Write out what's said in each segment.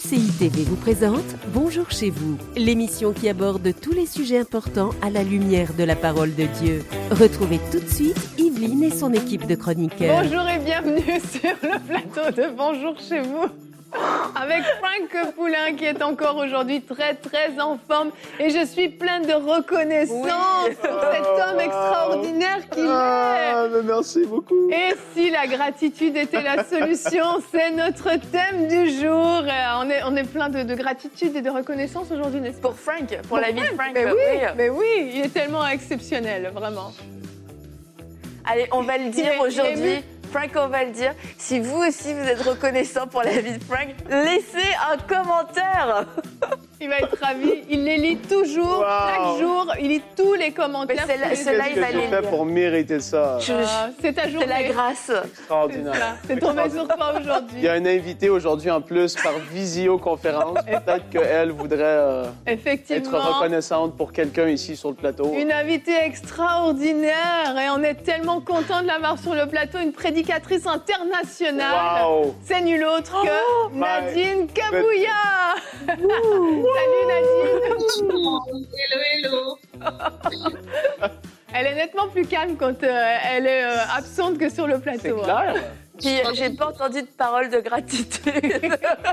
MCI TV vous présente Bonjour chez vous, l'émission qui aborde tous les sujets importants à la lumière de la parole de Dieu. Retrouvez tout de suite Yveline et son équipe de chroniqueurs. Bonjour et bienvenue sur le plateau de Bonjour chez vous. Avec Franck Poulain qui est encore aujourd'hui très en forme et je suis pleine de reconnaissance pour cet homme extraordinaire qu'il est. Merci beaucoup. Et si la gratitude était la solution, c'est notre thème du jour. On est plein de gratitude et de reconnaissance aujourd'hui, n'est-ce pas? Pour Frank, pour la vie de Frank. Mais oui, il est tellement exceptionnel, vraiment. Allez, on va le dire aujourd'hui. Frank, on va le dire. Si vous aussi vous êtes reconnaissant pour la vie de Frank, laissez un commentaire. Il va être ravi. Il les lit toujours, chaque jour. Il lit tous les commentaires. Qu'est-ce que j'ai fait pour mériter ça? C'est ta journée. C'est la grâce. Extraordinaire. C'est tombé sur toi aujourd'hui. Il y a un invité aujourd'hui en plus par visioconférence. Peut-être qu'elle voudrait être reconnaissante pour quelqu'un ici sur le plateau. Une invitée extraordinaire et on est tellement content de l'avoir sur le plateau. Une prédicatrice internationale. Wow. C'est nul autre que Nadine Kabouya. Salut Nadine. Hello. Elle est nettement plus calme quand elle est absente que sur le plateau. C'est clair. Puis j'ai pas entendu de parole de gratitude.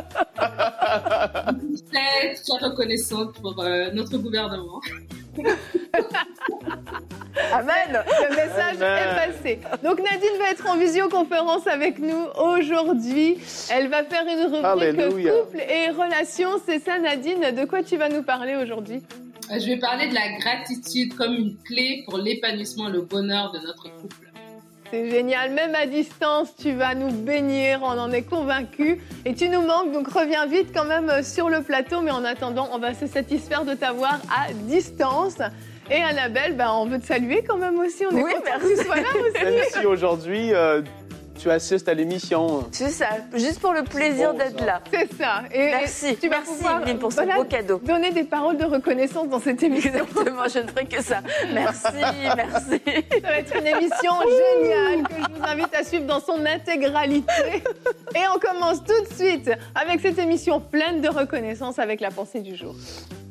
Très reconnaissante pour notre gouvernement. Amen. Le message est passé. Donc Nadine va être en visioconférence avec nous aujourd'hui. Elle va faire une rubrique couple et relations. C'est ça Nadine, de quoi tu vas nous parler aujourd'hui? Je vais parler de la gratitude comme une clé pour l'épanouissement et le bonheur de notre couple. C'est génial, même à distance, tu vas nous bénir, on en est convaincus. Et tu nous manques, donc reviens vite quand même sur le plateau. Mais en attendant, on va se satisfaire de t'avoir à distance. Et Annabelle, on veut te saluer quand même aussi. On est content que tu sois là aussi. Même si aujourd'hui, tu assistes à l'émission. C'est ça, juste pour le plaisir d'être là. C'est ça. Et merci, tu vas pouvoir, Yveline, pour ce beau cadeau. Donner des paroles de reconnaissance dans cette émission. Exactement, je ne ferai que ça. Merci. Ça va être une émission géniale que je vous invite à suivre dans son intégralité. Et on commence tout de suite avec cette émission pleine de reconnaissance avec la pensée du jour.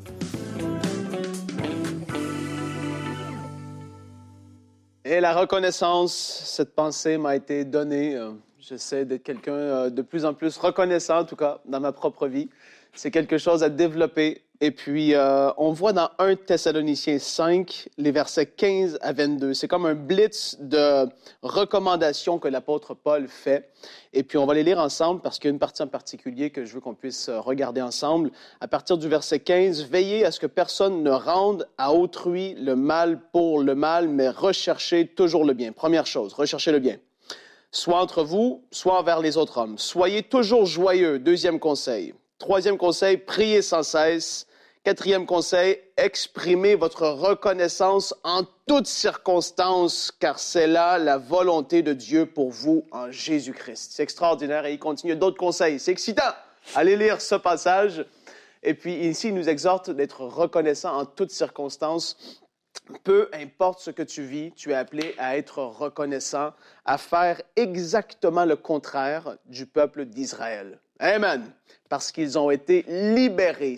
Et la reconnaissance, cette pensée m'a été donnée. J'essaie d'être quelqu'un de plus en plus reconnaissant, en tout cas, dans ma propre vie. C'est quelque chose à développer. Et puis, on voit dans 1 Thessaloniciens 5, les versets 15 à 22. C'est comme un blitz de recommandations que l'apôtre Paul fait. Et puis, on va les lire ensemble parce qu'il y a une partie en particulier que je veux qu'on puisse regarder ensemble. À partir du verset 15, « Veillez à ce que personne ne rende à autrui le mal pour le mal, mais recherchez toujours le bien. » Première chose, recherchez le bien. Soit entre vous, soit envers les autres hommes. Soyez toujours joyeux. Deuxième conseil. Troisième conseil, priez sans cesse. Quatrième conseil, exprimez votre reconnaissance en toutes circonstances, car c'est là la volonté de Dieu pour vous en Jésus-Christ. C'est extraordinaire et il continue d'autres conseils. C'est excitant. Allez lire ce passage. Et puis ici, il nous exhorte d'être reconnaissant en toutes circonstances. Peu importe ce que tu vis, tu es appelé à être reconnaissant, à faire exactement le contraire du peuple d'Israël. Amen. Parce qu'ils ont été libérés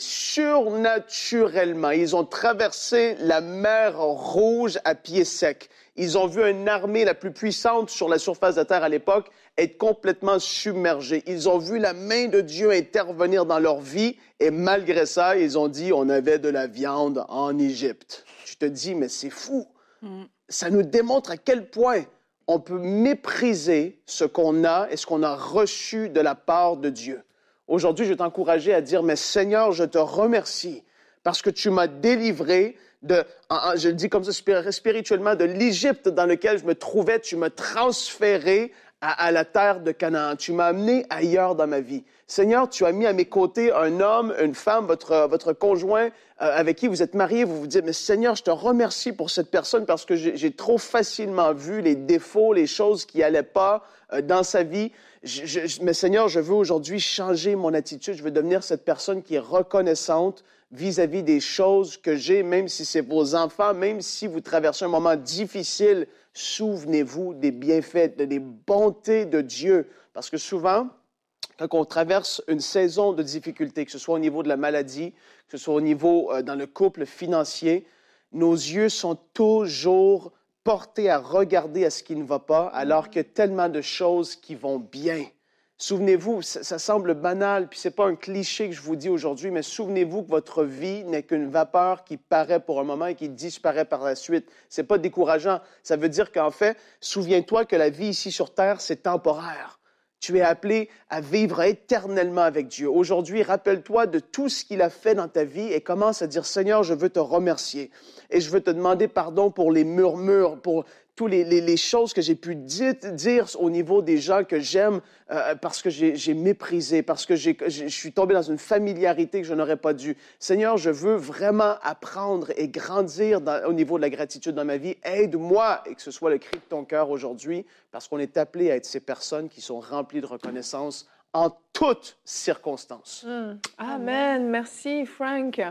surnaturellement. Ils ont traversé la mer Rouge à pied sec. Ils ont vu une armée la plus puissante sur la surface de la terre à l'époque être complètement submergée. Ils ont vu la main de Dieu intervenir dans leur vie et malgré ça, ils ont dit « on avait de la viande en Égypte ». Tu te dis « mais c'est fou ». Ça nous démontre à quel point on peut mépriser ce qu'on a et ce qu'on a reçu de la part de Dieu. Aujourd'hui, je vais t'encourager à dire, mais Seigneur, je te remercie parce que tu m'as délivré je le dis comme ça spirituellement, de l'Égypte dans lequel je me trouvais. Tu m'as transféré à la terre de Canaan. Tu m'as amené ailleurs dans ma vie. Seigneur, tu as mis à mes côtés un homme, une femme, votre conjoint avec qui vous êtes mariés. Vous vous dites, mais Seigneur, je te remercie pour cette personne parce que j'ai trop facilement vu les défauts, les choses qui n'allaient pas dans sa vie. Mais Seigneur, je veux aujourd'hui changer mon attitude. Je veux devenir cette personne qui est reconnaissante vis-à-vis des choses que j'ai, même si c'est vos enfants, même si vous traversez un moment difficile. Souvenez-vous des bienfaits, des bontés de Dieu. Parce que souvent, quand on traverse une saison de difficulté, que ce soit au niveau de la maladie, que ce soit au niveau dans le couple financier, nos yeux sont toujours portés à regarder à ce qui ne va pas, alors qu'il y a tellement de choses qui vont bien. Souvenez-vous, ça semble banal, puis ce n'est pas un cliché que je vous dis aujourd'hui, mais souvenez-vous que votre vie n'est qu'une vapeur qui paraît pour un moment et qui disparaît par la suite. Ce n'est pas décourageant. Ça veut dire qu'en fait, souviens-toi que la vie ici sur Terre, c'est temporaire. Tu es appelé à vivre éternellement avec Dieu. Aujourd'hui, rappelle-toi de tout ce qu'il a fait dans ta vie et commence à dire, Seigneur, je veux te remercier. Et je veux te demander pardon pour les murmures, pour toutes les choses que j'ai pu dire au niveau des gens que j'aime parce que j'ai méprisé, parce que je suis tombé dans une familiarité que je n'aurais pas dû. Seigneur, je veux vraiment apprendre et grandir au niveau de la gratitude dans ma vie. Aide-moi et que ce soit le cri de ton cœur aujourd'hui, parce qu'on est appelé à être ces personnes qui sont remplies de reconnaissance en toutes circonstances. Amen. Merci, Frank.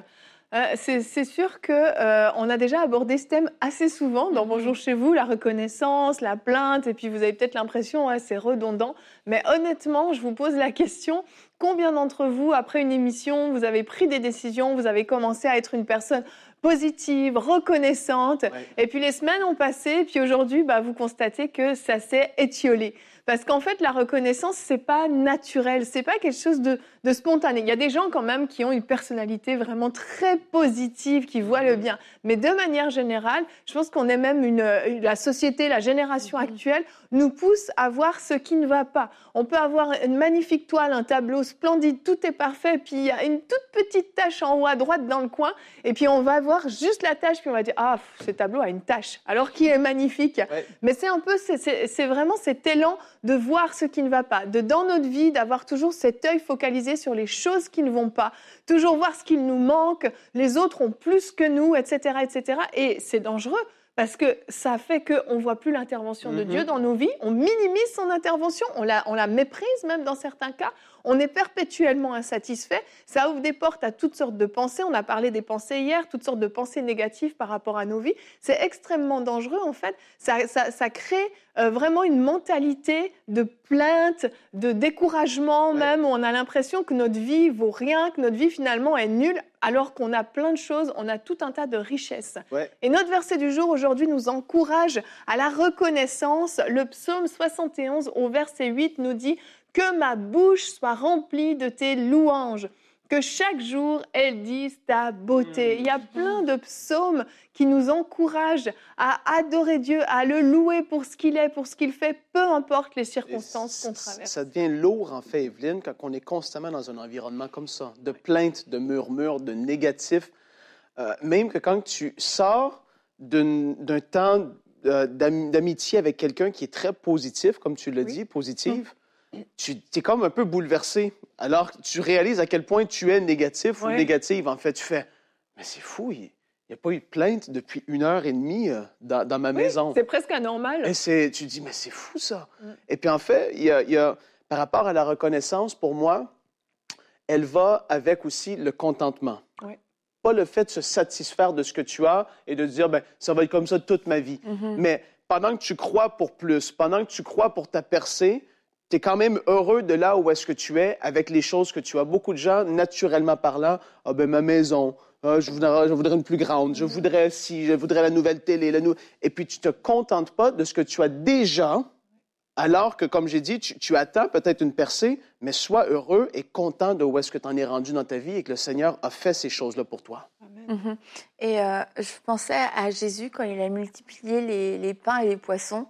C'est sûr qu'on a déjà abordé ce thème assez souvent dans Bonjour chez vous, la reconnaissance, la plainte, et puis vous avez peut-être l'impression que c'est redondant. Mais honnêtement, je vous pose la question, combien d'entre vous, après une émission, vous avez pris des décisions, vous avez commencé à être une personne positive, reconnaissante, et puis les semaines ont passé, puis aujourd'hui, vous constatez que ça s'est étiolé. Parce qu'en fait, la reconnaissance, c'est pas naturel, c'est pas quelque chose de spontané. Il y a des gens quand même qui ont une personnalité vraiment très positive, qui voient le bien. Mais de manière générale, je pense qu'on est même la société, la génération actuelle nous pousse à voir ce qui ne va pas. On peut avoir une magnifique toile, un tableau splendide, tout est parfait, puis il y a une toute petite tache en haut à droite dans le coin, et puis on va voir juste la tache, puis on va dire « Ah, ce tableau a une tache », alors qu'il est magnifique. Ouais. Mais c'est un peu, c'est vraiment cet élan de voir ce qui ne va pas, dans notre vie, d'avoir toujours cet œil focalisé sur les choses qui ne vont pas, toujours voir ce qu'il nous manque, les autres ont plus que nous, etc., etc. Et c'est dangereux parce que ça fait qu'on ne voit plus l'intervention de Dieu dans nos vies, on minimise son intervention, on la méprise même dans certains cas, on est perpétuellement insatisfait, ça ouvre des portes à toutes sortes de pensées, on a parlé des pensées hier, toutes sortes de pensées négatives par rapport à nos vies, c'est extrêmement dangereux en fait, ça crée vraiment une mentalité de plainte, de découragement même, où on a l'impression que notre vie vaut rien, que notre vie finalement est nulle, alors qu'on a plein de choses, on a tout un tas de richesses. Ouais. Et notre verset du jour aujourd'hui nous encourage à la reconnaissance. Le psaume 71 au verset 8 nous dit « Que ma bouche soit remplie de tes louanges ». Que chaque jour, elles disent ta beauté. Il y a plein de psaumes qui nous encouragent à adorer Dieu, à le louer pour ce qu'il est, pour ce qu'il fait, peu importe les circonstances qu'on traverse. Ça devient lourd, en fait, Evelyne, quand on est constamment dans un environnement comme ça, de plaintes, de murmures, de négatifs. Même que quand tu sors d'un temps d'amitié avec quelqu'un qui est très positif, comme tu l'as dit, positive, tu es comme un peu bouleversé. Alors, tu réalises à quel point tu es négatif ou négative. En fait, tu fais, mais c'est fou, il n'y a pas eu de plainte depuis 1h30 dans ma maison. C'est presque anormal. Et tu dis, mais c'est fou ça. Et puis en fait, il y a, par rapport à la reconnaissance, pour moi, elle va avec aussi le contentement. Oui. Pas le fait de se satisfaire de ce que tu as et de dire, ben ça va être comme ça toute ma vie. Mais pendant que tu crois pour plus, pendant que tu crois pour ta percée, tu es quand même heureux de là où est-ce que tu es avec les choses que tu as. Beaucoup de gens, naturellement parlant, ah ben ma maison, je voudrais une plus grande, je voudrais la nouvelle télé. Et puis tu ne te contentes pas de ce que tu as déjà, alors que, comme j'ai dit, tu attends peut-être une percée, mais sois heureux et content de où est-ce que tu en es rendu dans ta vie et que le Seigneur a fait ces choses-là pour toi. Amen. Et je pensais à Jésus quand il a multiplié les pains et les poissons.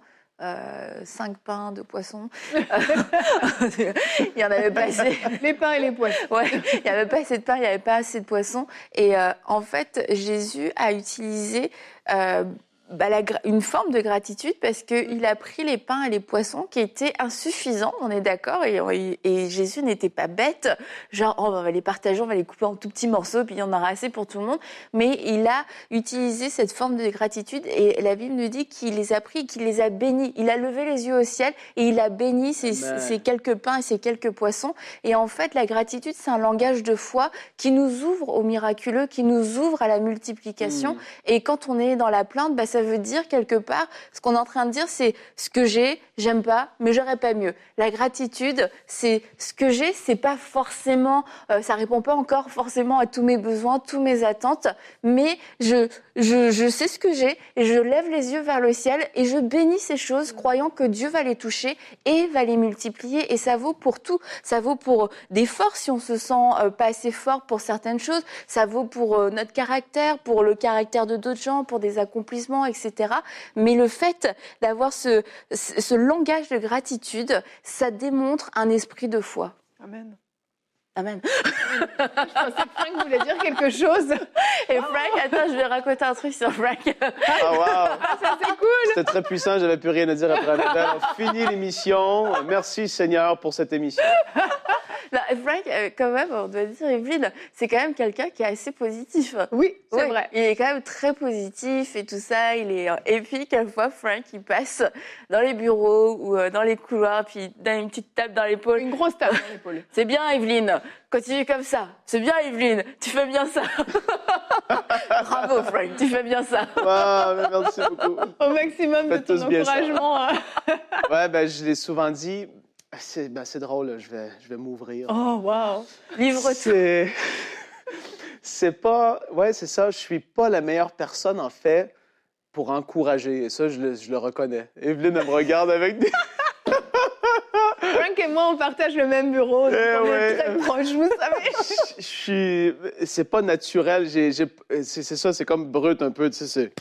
5 pains, 2 poissons. Il n'y en avait pas assez. Les pains et les poissons. Ouais, il n'y avait pas assez de pain, il n'y avait pas assez de poissons. Et en fait, Jésus a utilisé une forme de gratitude parce qu'il a pris les pains et les poissons qui étaient insuffisants, on est d'accord, et Jésus n'était pas bête, genre on va les partager, on va les couper en tout petits morceaux, puis il y en aura assez pour tout le monde, mais il a utilisé cette forme de gratitude et la Bible nous dit qu'il les a pris, qu'il les a bénis, il a levé les yeux au ciel et il a béni ces quelques pains et ces quelques poissons, et en fait la gratitude c'est un langage de foi qui nous ouvre au miraculeux, qui nous ouvre à la multiplication, et quand on est dans la plainte, ça ça veut dire quelque part, ce qu'on est en train de dire, c'est ce que j'ai, j'aime pas, mais j'aurais pas mieux. La gratitude, c'est ce que j'ai, c'est pas forcément, ça répond pas encore forcément à tous mes besoins, toutes mes attentes, mais je sais ce que j'ai et je lève les yeux vers le ciel et je bénis ces choses, croyant que Dieu va les toucher et va les multiplier. Et ça vaut pour tout. Ça vaut pour des forces si on se sent pas assez fort pour certaines choses. Ça vaut pour notre caractère, pour le caractère de d'autres gens, pour des accomplissements, etc. Mais le fait d'avoir ce langage de gratitude, ça démontre un esprit de foi. Amen. Amen. Je pensais que Frank voulait dire quelque chose. Et Frank, attends, je vais raconter un truc sur Frank. Ah, wow! Ça, c'est cool. C'était très puissant, j'avais plus rien à dire après Annabelle. On finit l'émission. Merci Seigneur pour cette émission. Non, Frank, quand même, on doit dire, Evelyne, c'est quand même quelqu'un qui est assez positif. Oui, c'est vrai. Il est quand même très positif et tout ça. Et puis, quelquefois, Frank, il passe dans les bureaux ou dans les couloirs, puis il donne une petite tape dans l'épaule. Une grosse tape dans l'épaule. C'est bien, Evelyne. Continue comme ça. C'est bien, Evelyne. Tu fais bien ça. Bravo, Frank. Tu fais bien ça. Ah, merci beaucoup. Au maximum de Faites ton tous bien ça. encouragement. Ouais, ben, je l'ai souvent dit. C'est drôle, là, je vais m'ouvrir. Oh, wow. Livre-toi. C'est pas... Ouais, c'est ça. Je suis pas la meilleure personne, en fait, pour encourager. Et ça, je le reconnais. Evelyne, elle me regarde avec des... Frank et moi, on partage le même bureau. Donc on est très proches, vous savez. C'est pas naturel. C'est ça, c'est comme brut un peu. Tu sais, c'est...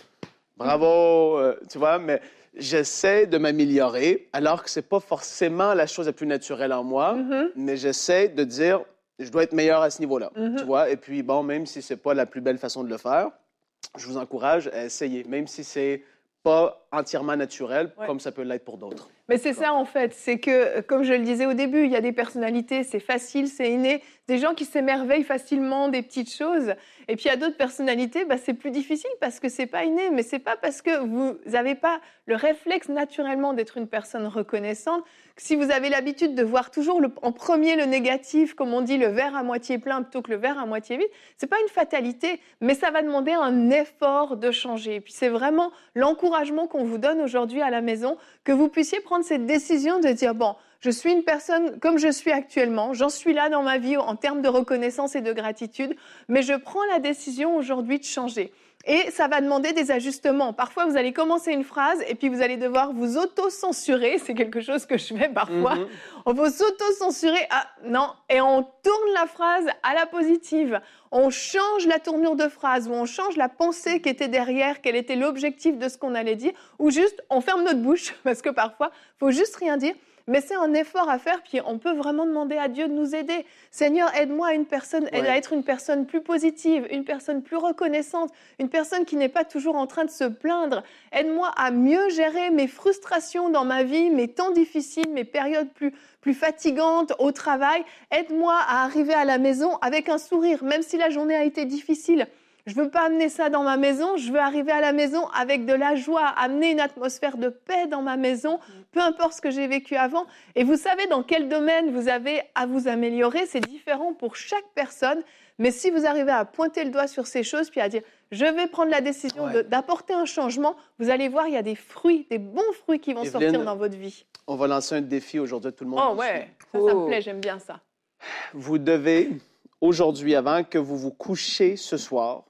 Bravo, tu vois, mais... J'essaie de m'améliorer, alors que c'est pas forcément la chose la plus naturelle en moi, mais j'essaie de dire, je dois être meilleur à ce niveau-là, tu vois. Et puis, bon, même si c'est pas la plus belle façon de le faire, je vous encourage à essayer, même si c'est pas entièrement naturel, comme ça peut l'être pour d'autres. Mais c'est ça, en fait. C'est que, comme je le disais au début, il y a des personnalités, c'est facile, c'est inné. Des gens qui s'émerveillent facilement des petites choses. Et puis, il y a d'autres personnalités, c'est plus difficile parce que c'est pas inné. Mais c'est pas parce que vous n'avez pas le réflexe naturellement d'être une personne reconnaissante. Si vous avez l'habitude de voir toujours en premier le négatif, comme on dit, le verre à moitié plein plutôt que le verre à moitié vide, c'est pas une fatalité, mais ça va demander un effort de changer. Et puis, c'est vraiment l'encouragement qu'on vous donne aujourd'hui à la maison, que vous puissiez prendre cette décision de dire, bon, je suis une personne comme je suis actuellement, j'en suis là dans ma vie en termes de reconnaissance et de gratitude, mais je prends la décision aujourd'hui de changer. Et ça va demander des ajustements. Parfois, vous allez commencer une phrase et puis vous allez devoir vous auto-censurer. C'est quelque chose que je fais parfois. On va s'auto-censurer. Ah non. Et on tourne la phrase à la positive. On change la tournure de phrase ou on change la pensée qui était derrière, quel était l'objectif de ce qu'on allait dire. Ou juste, on ferme notre bouche parce que parfois, il faut juste rien dire. Mais c'est un effort à faire, puis on peut vraiment demander à Dieu de nous aider. Seigneur, aide-moi à être une personne plus positive, une personne plus reconnaissante, une personne qui n'est pas toujours en train de se plaindre. Aide-moi à mieux gérer mes frustrations dans ma vie, mes temps difficiles, mes périodes plus fatigantes au travail. Aide-moi à arriver à la maison avec un sourire, même si la journée a été difficile. Je ne veux pas amener ça dans ma maison, je veux arriver à la maison avec de la joie, amener une atmosphère de paix dans ma maison, peu importe ce que j'ai vécu avant. Et vous savez dans quel domaine vous avez à vous améliorer, c'est différent pour chaque personne. Mais si vous arrivez à pointer le doigt sur ces choses, puis à dire « je vais prendre la décision d'apporter un changement », vous allez voir, il y a des fruits, des bons fruits qui vont sortir dans votre vie. On va lancer un défi aujourd'hui à tout le monde. Oh ouais, ça me plaît, j'aime bien ça. Vous devez, aujourd'hui, avant que vous vous couchiez ce soir,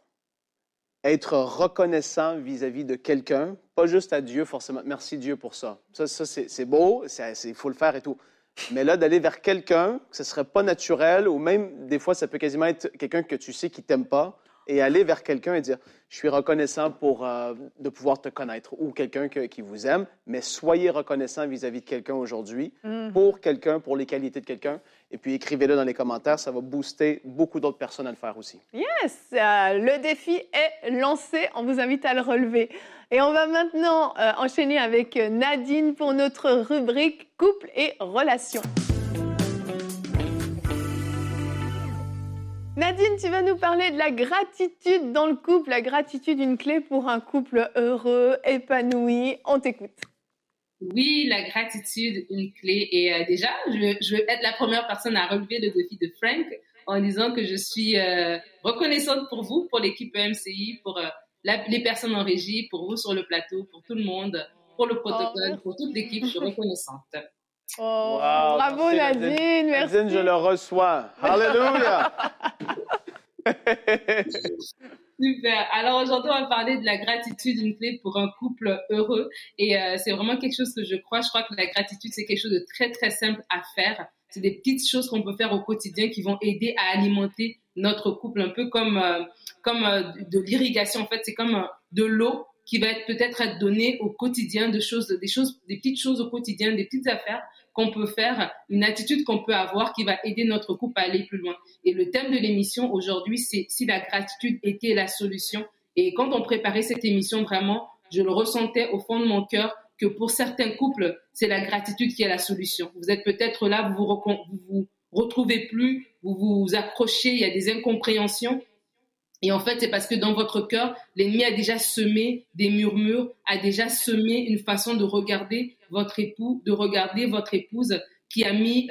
être reconnaissant vis-à-vis de quelqu'un, pas juste à Dieu forcément. Merci Dieu pour ça. Ça c'est beau, il faut le faire et tout. Mais là, d'aller vers quelqu'un, que ce ne serait pas naturel, ou même des fois, ça peut quasiment être quelqu'un que tu sais qui ne t'aime pas, et aller vers quelqu'un et dire « je suis reconnaissant de pouvoir te connaître » ou quelqu'un qui vous aime, mais soyez reconnaissant vis-à-vis de quelqu'un aujourd'hui, pour quelqu'un, pour les qualités de quelqu'un, et puis écrivez-le dans les commentaires, ça va booster beaucoup d'autres personnes à le faire aussi. Yes! Le défi est lancé, on vous invite à le relever. Et on va maintenant enchaîner avec Nadine pour notre rubrique Couple et Relations. Nadine, tu vas nous parler de la gratitude dans le couple, la gratitude, une clé pour un couple heureux, épanoui. On t'écoute. Oui, la gratitude, une clé. Et déjà, je vais être la première personne à relever le défi de Frank en disant que je suis reconnaissante pour vous, pour l'équipe EMCI, pour les personnes en régie, pour vous sur le plateau, pour tout le monde, pour le protocole, pour toute l'équipe. Je suis reconnaissante. Oh, Wow, bravo merci, Nadine, merci. Nadine, je le reçois. Alléluia. Super. Alors aujourd'hui, on va parler de la gratitude, une clé pour un couple heureux. Et c'est vraiment quelque chose que je crois. Je crois que la gratitude, c'est quelque chose de très, très simple à faire. C'est des petites choses qu'on peut faire au quotidien qui vont aider à alimenter notre couple, un peu comme de l'irrigation. En fait, c'est comme de l'eau qui va peut-être être donnée au quotidien, des petites choses au quotidien, des petites affaires qu'on peut faire, une attitude qu'on peut avoir qui va aider notre couple à aller plus loin. Et le thème de l'émission aujourd'hui, c'est si la gratitude était la solution. Et quand on préparait cette émission, vraiment, je le ressentais au fond de mon cœur que pour certains couples, c'est la gratitude qui est la solution. Vous êtes peut-être là, vous vous retrouvez plus, vous vous accrochez, il y a des incompréhensions. Et en fait, c'est parce que dans votre cœur, l'ennemi a déjà semé des murmures, a déjà semé une façon de regarder votre époux, de regarder votre épouse, qui a mis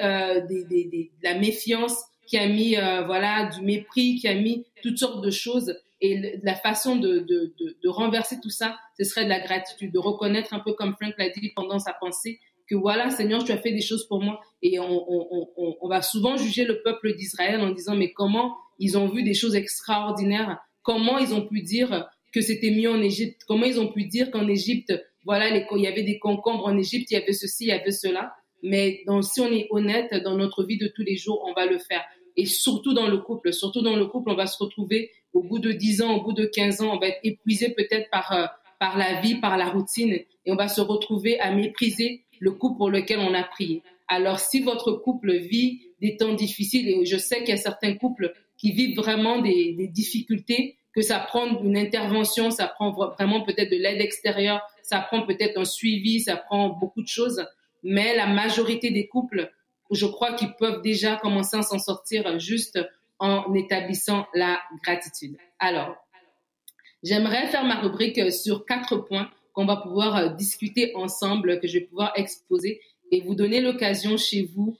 de la méfiance, qui a mis du mépris, qui a mis toutes sortes de choses. Et la façon de renverser tout ça, ce serait de la gratitude, de reconnaître un peu comme Frank l'a dit pendant sa pensée, que voilà, Seigneur, tu as fait des choses pour moi. Et on va souvent juger le peuple d'Israël en disant, mais comment ils ont vu des choses extraordinaires? Comment ils ont pu dire que c'était mieux en Égypte? Comment ils ont pu dire qu'en Égypte, voilà, il y avait des concombres en Égypte, il y avait ceci, il y avait cela. Mais si on est honnête dans notre vie de tous les jours, on va le faire. Et surtout dans le couple, on va se retrouver au bout de 10 ans, au bout de 15 ans, on va être épuisé peut-être par la vie, par la routine, et on va se retrouver à mépriser le couple pour lequel on a prié. Alors, si votre couple vit des temps difficiles, et je sais qu'il y a certains couples qui vivent vraiment des difficultés, que ça prend une intervention, ça prend vraiment peut-être de l'aide extérieure, ça prend peut-être un suivi, ça prend beaucoup de choses, mais la majorité des couples, je crois qu'ils peuvent déjà commencer à s'en sortir juste en établissant la gratitude. Alors, j'aimerais faire ma rubrique sur 4 points qu'on va pouvoir discuter ensemble, que je vais pouvoir exposer et vous donner l'occasion chez vous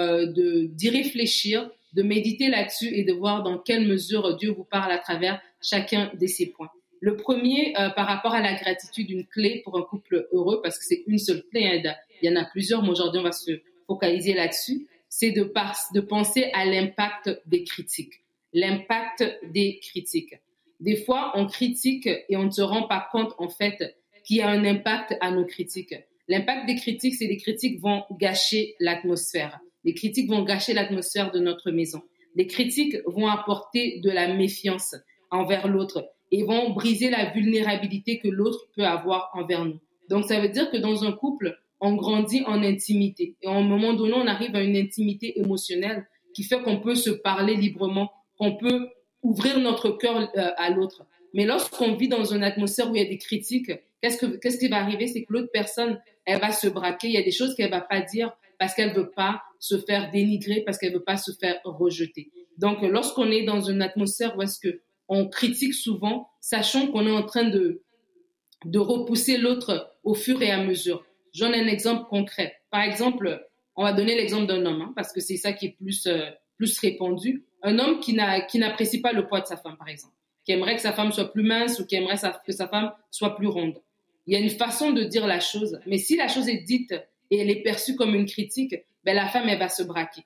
d'y réfléchir, de méditer là-dessus et de voir dans quelle mesure Dieu vous parle à travers chacun de ces points. Le premier, par rapport à la gratitude, une clé pour un couple heureux, parce que c'est une seule clé, hein, il y en a plusieurs, mais aujourd'hui on va se focaliser là-dessus, c'est de penser à l'impact des critiques. L'impact des critiques. Des fois, on critique et on ne se rend pas compte, en fait, qu'il y a un impact à nos critiques. L'impact des critiques, c'est que les critiques vont gâcher l'atmosphère. Les critiques vont gâcher l'atmosphère de notre maison. Les critiques vont apporter de la méfiance envers l'autre et vont briser la vulnérabilité que l'autre peut avoir envers nous. Donc, ça veut dire que dans un couple, on grandit en intimité. Et à un moment donné, on arrive à une intimité émotionnelle qui fait qu'on peut se parler librement, qu'on peut ouvrir notre cœur à l'autre. Mais lorsqu'on vit dans une atmosphère où il y a des critiques, qu'est-ce qui va arriver? C'est que l'autre personne, elle va se braquer. Il y a des choses qu'elle va pas dire parce qu'elle veut pas se faire dénigrer, parce qu'elle veut pas se faire rejeter. Donc, lorsqu'on est dans une atmosphère où est-ce que on critique souvent, sachant qu'on est en train de repousser l'autre au fur et à mesure. J'en ai un exemple concret. Par exemple, on va donner l'exemple d'un homme, hein, parce que c'est ça qui est plus répandu. Un homme qui n'apprécie pas le poids de sa femme, par exemple, qui aimerait que sa femme soit plus mince ou qui aimerait que sa femme soit plus ronde. Il y a une façon de dire la chose, mais si la chose est dite et elle est perçue comme une critique, ben la femme, elle va se braquer.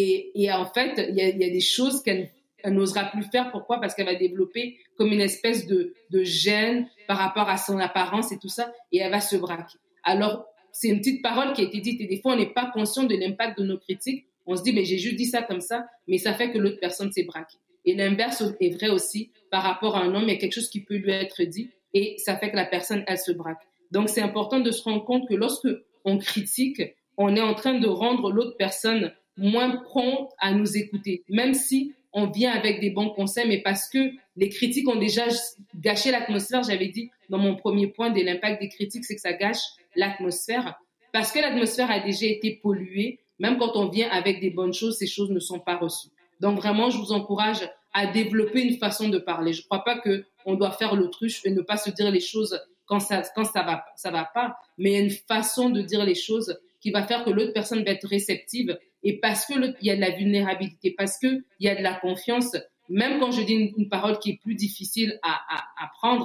Et en fait, il y a des choses qu'elle n'osera plus faire. Pourquoi? Parce qu'elle va développer comme une espèce de gêne par rapport à son apparence et tout ça, et elle va se braquer. Alors, c'est une petite parole qui a été dite, et des fois, on n'est pas conscient de l'impact de nos critiques. On se dit, mais j'ai juste dit ça comme ça, mais ça fait que l'autre personne s'est braquée. Et l'inverse est vrai aussi par rapport à un homme. Il y a quelque chose qui peut lui être dit, et ça fait que la personne, elle se braque. Donc, c'est important de se rendre compte que lorsque on critique, on est en train de rendre l'autre personne moins prompte à nous écouter, même si on vient avec des bons conseils, mais parce que les critiques ont déjà gâché l'atmosphère. J'avais dit dans mon premier point de l'impact des critiques, c'est que ça gâche l'atmosphère. Parce que l'atmosphère a déjà été polluée, même quand on vient avec des bonnes choses, ces choses ne sont pas reçues. Donc vraiment, je vous encourage à développer une façon de parler. Je ne crois pas qu'on doit faire l'autruche et ne pas se dire les choses quand ça va pas, mais il y a une façon de dire les choses qui va faire que l'autre personne va être réceptive. Et parce que il y a de la vulnérabilité, parce que il y a de la confiance, même quand je dis une parole qui est plus difficile à prendre,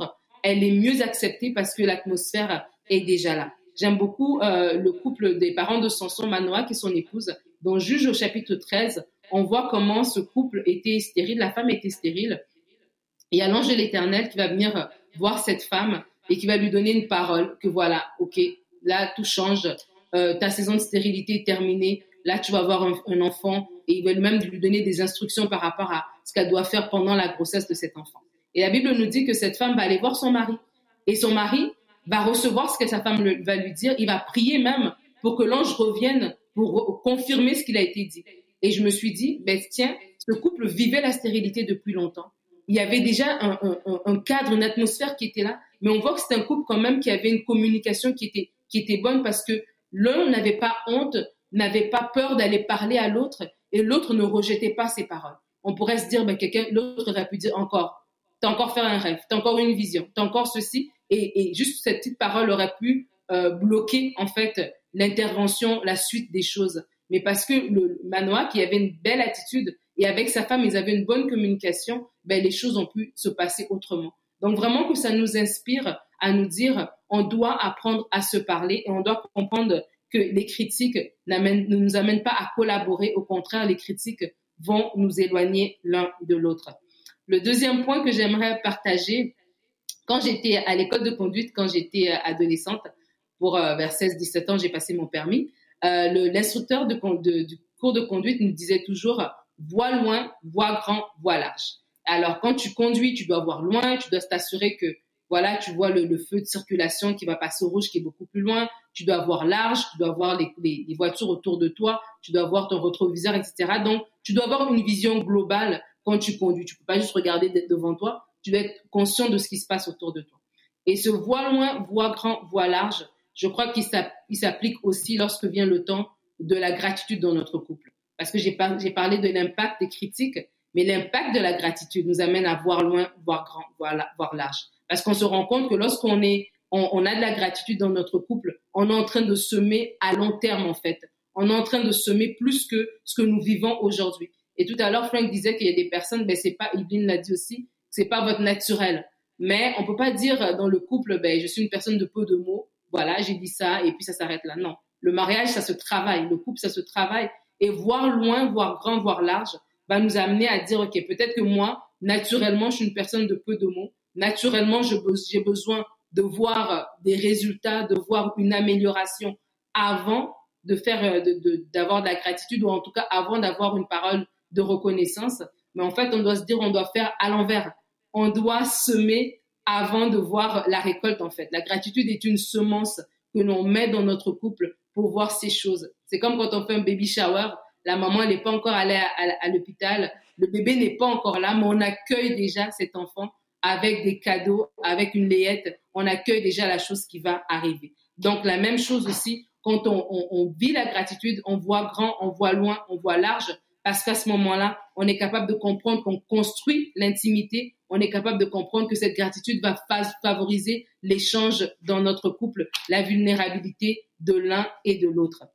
elle est mieux acceptée parce que l'atmosphère est déjà là. J'aime beaucoup le couple des parents de Samson, Manoah, qui est son épouse. Dans Juge au chapitre 13, on voit comment ce couple était stérile, la femme était stérile. Et il y a l'ange de l'Éternel qui va venir voir cette femme et qui va lui donner une parole que voilà, ok, là tout change, ta saison de stérilité est terminée, là tu vas avoir un enfant, et il va même lui donner des instructions par rapport à ce qu'elle doit faire pendant la grossesse de cet enfant. Et la Bible nous dit que cette femme va aller voir son mari. Et son mari va recevoir ce que sa femme va lui dire. Il va prier même pour que l'ange revienne pour confirmer ce qu'il a été dit. Et je me suis dit, ben tiens, ce couple vivait la stérilité depuis longtemps. Il y avait déjà un cadre, une atmosphère qui était là. Mais on voit que c'est un couple quand même qui avait une communication qui était bonne parce que l'un n'avait pas honte, n'avait pas peur d'aller parler à l'autre et l'autre ne rejetait pas ses paroles. On pourrait se dire, ben l'autre aurait pu dire encore, t'as encore fait un rêve, t'as encore une vision, t'as encore ceci. Et juste cette petite parole aurait pu bloquer en fait l'intervention, la suite des choses. Mais parce que le Manoah, qui avait une belle attitude et avec sa femme, ils avaient une bonne communication, ben les choses ont pu se passer autrement. Donc vraiment que ça nous inspire à nous dire, on doit apprendre à se parler et on doit comprendre que les critiques ne nous amènent pas à collaborer. Au contraire, les critiques vont nous éloigner l'un de l'autre. Le deuxième point que j'aimerais partager, quand j'étais à l'école de conduite, quand j'étais adolescente, pour vers 16-17 ans, j'ai passé mon permis, l'instructeur du cours de conduite nous disait toujours « vois loin, vois grand, vois large ». Alors, quand tu conduis, tu dois voir loin, tu dois t'assurer que voilà, tu vois le feu de circulation qui va passer au rouge qui est beaucoup plus loin, tu dois voir large, tu dois voir les voitures autour de toi, tu dois voir ton rétroviseur, etc. Donc, tu dois avoir une vision globale quand tu conduis. Tu peux pas juste regarder devant toi, tu dois être conscient de ce qui se passe autour de toi. Et ce voir loin, voir grand, voir large, je crois qu'il s'applique aussi lorsque vient le temps de la gratitude dans notre couple. Parce que j'ai parlé de l'impact des critiques, mais l'impact de la gratitude nous amène à voir loin, voir grand, voir large. Parce qu'on se rend compte que lorsqu'on on a de la gratitude dans notre couple, on est en train de semer à long terme, en fait. On est en train de semer plus que ce que nous vivons aujourd'hui. Et tout à l'heure, Frank disait qu'il y a des personnes, ben c'est pas, Yveline l'a dit aussi, c'est pas votre naturel. Mais on peut pas dire dans le couple, ben je suis une personne de peu de mots, voilà, j'ai dit ça et puis ça s'arrête là. Non. Le mariage, ça se travaille. Le couple, ça se travaille. Et voir loin, voir grand, voir large, va nous amener à dire, OK, peut-être que moi, naturellement, je suis une personne de peu de mots. Naturellement, j'ai besoin de voir des résultats, de voir une amélioration avant de faire, d'avoir de la gratitude ou en tout cas avant d'avoir une parole de reconnaissance. Mais en fait, on doit se dire, on doit faire à l'envers. On doit semer avant de voir la récolte, en fait. La gratitude est une semence que l'on met dans notre couple pour voir ces choses. C'est comme quand on fait un baby shower. La maman, elle n'est pas encore allée à l'hôpital. Le bébé n'est pas encore là, mais on accueille déjà cet enfant avec des cadeaux, avec une layette. On accueille déjà la chose qui va arriver. Donc, la même chose aussi, quand on vit la gratitude, on voit grand, on voit loin, on voit large, parce qu'à ce moment-là, on est capable de comprendre qu'on construit l'intimité, on est capable de comprendre que cette gratitude va favoriser l'échange dans notre couple, la vulnérabilité de l'un et de l'autre.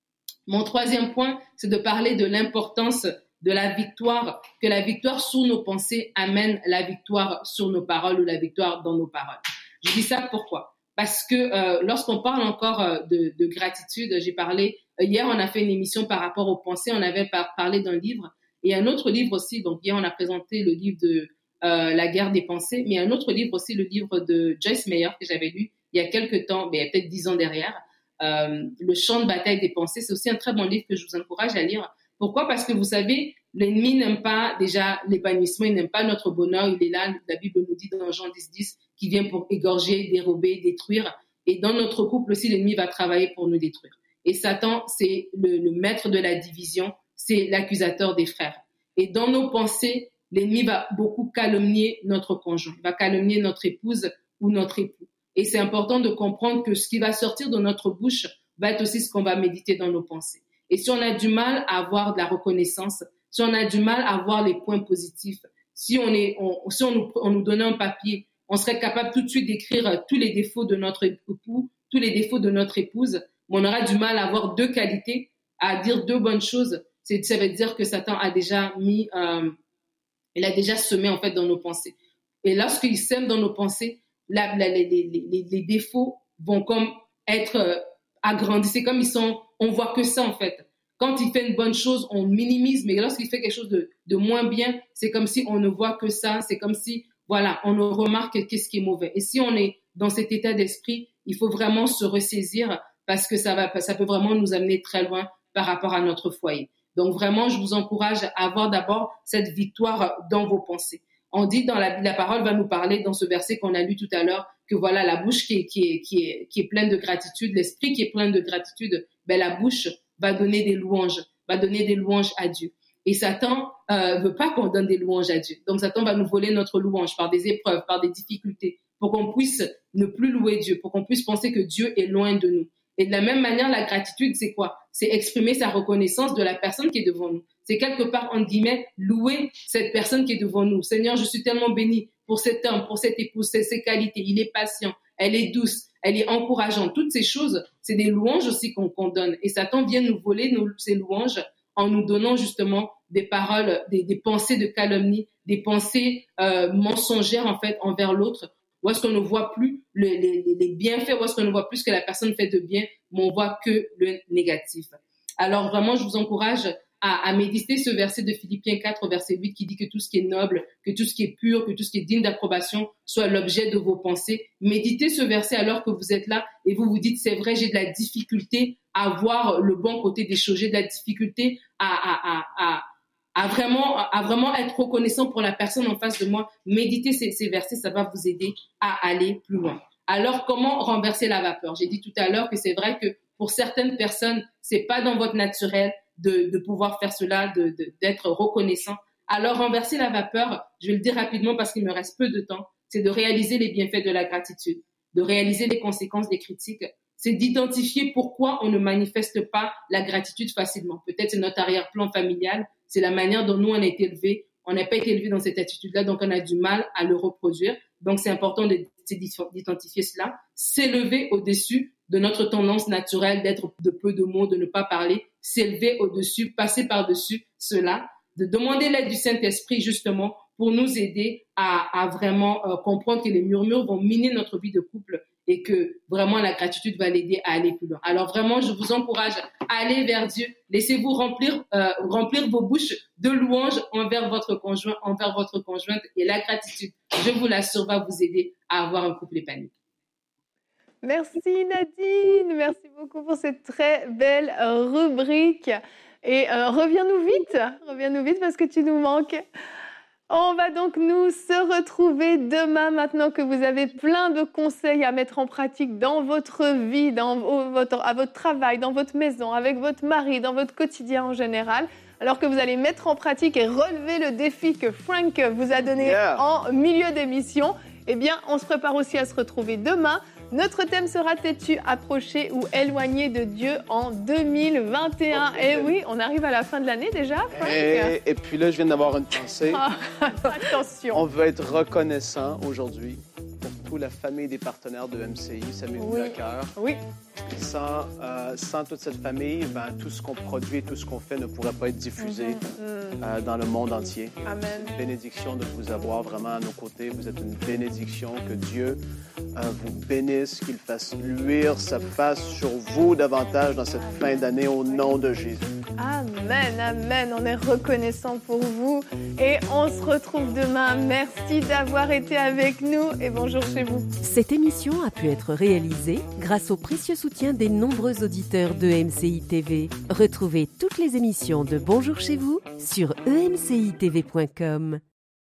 Mon troisième point, c'est de parler de l'importance de la victoire, que la victoire sur nos pensées amène la victoire sur nos paroles ou la victoire dans nos paroles. Je dis ça pourquoi? Parce que lorsqu'on parle encore de gratitude, j'ai parlé, hier on a fait une émission par rapport aux pensées, on avait parlé d'un livre, et un autre livre aussi, donc hier on a présenté le livre de La guerre des pensées, mais un autre livre aussi, le livre de Joyce Meyer que j'avais lu il y a quelques temps, mais il y a peut-être 10 ans derrière, Le champ de bataille des pensées, c'est aussi un très bon livre que je vous encourage à lire. Pourquoi? Parce que vous savez, l'ennemi n'aime pas déjà l'épanouissement, il n'aime pas notre bonheur, il est là, la Bible nous dit dans Jean 10, qui vient pour égorger, dérober, détruire. Et dans notre couple aussi, l'ennemi va travailler pour nous détruire. Et Satan, c'est le maître de la division, c'est l'accusateur des frères. Et dans nos pensées, l'ennemi va beaucoup calomnier notre conjoint, va calomnier notre épouse ou notre époux. Et c'est important de comprendre que ce qui va sortir de notre bouche va être aussi ce qu'on va méditer dans nos pensées. Et si on a du mal à avoir de la reconnaissance, si on a du mal à voir les points positifs, si on nous donnait un papier, on serait capable tout de suite d'écrire tous les défauts de notre époux, tous les défauts de notre épouse, mais on aura du mal à avoir deux qualités, à dire deux bonnes choses. Ça veut dire que Satan a déjà il a déjà semé en fait dans nos pensées. Et lorsqu'il sème dans nos pensées, les défauts vont comme être agrandis. C'est comme on voit que ça en fait. Quand il fait une bonne chose, on minimise, mais lorsqu'il fait quelque chose de moins bien, c'est comme si on ne voit que ça. C'est comme si, voilà, on ne remarque qu'est-ce qui est mauvais. Et si on est dans cet état d'esprit, il faut vraiment se ressaisir parce que ça peut vraiment nous amener très loin par rapport à notre foyer. Donc vraiment, je vous encourage à avoir d'abord cette victoire dans vos pensées. On dit dans la parole va nous parler dans ce verset qu'on a lu tout à l'heure que voilà la bouche qui est pleine de gratitude, l'esprit qui est plein de gratitude, la bouche va donner des louanges à Dieu. Et Satan veut pas qu'on donne des louanges à Dieu. Donc Satan va nous voler notre louange par des épreuves, par des difficultés, pour qu'on puisse ne plus louer Dieu, pour qu'on puisse penser que Dieu est loin de nous. Et de la même manière, la gratitude, c'est quoi? C'est exprimer sa reconnaissance de la personne qui est devant nous. C'est quelque part, entre guillemets, louer cette personne qui est devant nous. Seigneur, je suis tellement bénie pour cet homme, pour cette épouse, ses qualités. Il est patient, elle est douce, elle est encourageante. Toutes ces choses, c'est des louanges aussi qu'on donne. Et Satan vient nous voler ces louanges en nous donnant justement des paroles, des pensées de calomnie, des pensées mensongères en fait envers l'autre. Où est-ce qu'on ne voit plus les bienfaits, où est-ce qu'on ne voit plus ce que la personne fait de bien, mais on voit que le négatif. Alors vraiment, je vous encourage à méditer ce verset de Philippiens 4, verset 8, qui dit que tout ce qui est noble, que tout ce qui est pur, que tout ce qui est digne d'approbation soit l'objet de vos pensées. Méditez ce verset alors que vous êtes là et vous vous dites, c'est vrai, j'ai de la difficulté à voir le bon côté des choses, j'ai de la difficulté à vraiment être reconnaissant pour la personne en face de moi. Méditez ces versets, ça va vous aider à aller plus loin. Alors, comment renverser la vapeur? J'ai dit tout à l'heure que c'est vrai que pour certaines personnes, c'est pas dans votre naturel de pouvoir faire cela, d'être reconnaissant. Alors, renverser la vapeur, je vais le dire rapidement parce qu'il me reste peu de temps, c'est de réaliser les bienfaits de la gratitude, de réaliser les conséquences des critiques, c'est d'identifier pourquoi on ne manifeste pas la gratitude facilement. Peut-être c'est notre arrière-plan familial, c'est la manière dont nous on a été élevés. On n'a pas été élevés dans cette attitude-là, donc on a du mal à le reproduire. Donc c'est important d'identifier cela, s'élever au-dessus de notre tendance naturelle d'être de peu de mots, de ne pas parler, s'élever au-dessus, passer par-dessus cela, de demander l'aide du Saint-Esprit justement pour nous aider à vraiment comprendre que les murmures vont miner notre vie de couple et que vraiment la gratitude va l'aider à aller plus loin. Alors vraiment, je vous encourage à aller vers Dieu. Laissez-vous remplir vos bouches de louanges envers votre conjoint, envers votre conjointe. Et la gratitude, je vous l'assure, va vous aider à avoir un couple épanoui. Merci Nadine, merci beaucoup pour cette très belle rubrique. Et reviens-nous vite parce que tu nous manques. On va donc nous se retrouver demain maintenant que vous avez plein de conseils à mettre en pratique dans votre vie, à votre travail, dans votre maison, avec votre mari, dans votre quotidien en général. Alors que vous allez mettre en pratique et relever le défi que Frank vous a donné en milieu d'émission, eh bien, on se prépare aussi à se retrouver demain. Notre thème sera têtu, approché ou éloigné de Dieu en 2021. Et oui, on arrive à la fin de l'année déjà, Frank. Et puis là, je viens d'avoir une pensée. Attention. On veut être reconnaissant aujourd'hui pour toute la famille des partenaires de MCI. Ça m'est venu à cœur. Oui. Sans toute cette famille, tout ce qu'on produit, tout ce qu'on fait ne pourrait pas être diffusé dans le monde entier. Amen. C'est une bénédiction de vous avoir vraiment à nos côtés. Vous êtes une bénédiction. Que Dieu vous bénisse, qu'il fasse luire sa face sur vous davantage dans cette fin d'année au nom de Jésus. Amen, amen. On est reconnaissant pour vous et on se retrouve demain. Merci d'avoir été avec nous et bonjour chez vous. Cette émission a pu être réalisée grâce au précieux soutien des nombreux auditeurs de MCI TV. Retrouvez toutes les émissions de Bonjour chez vous sur emcitv.com.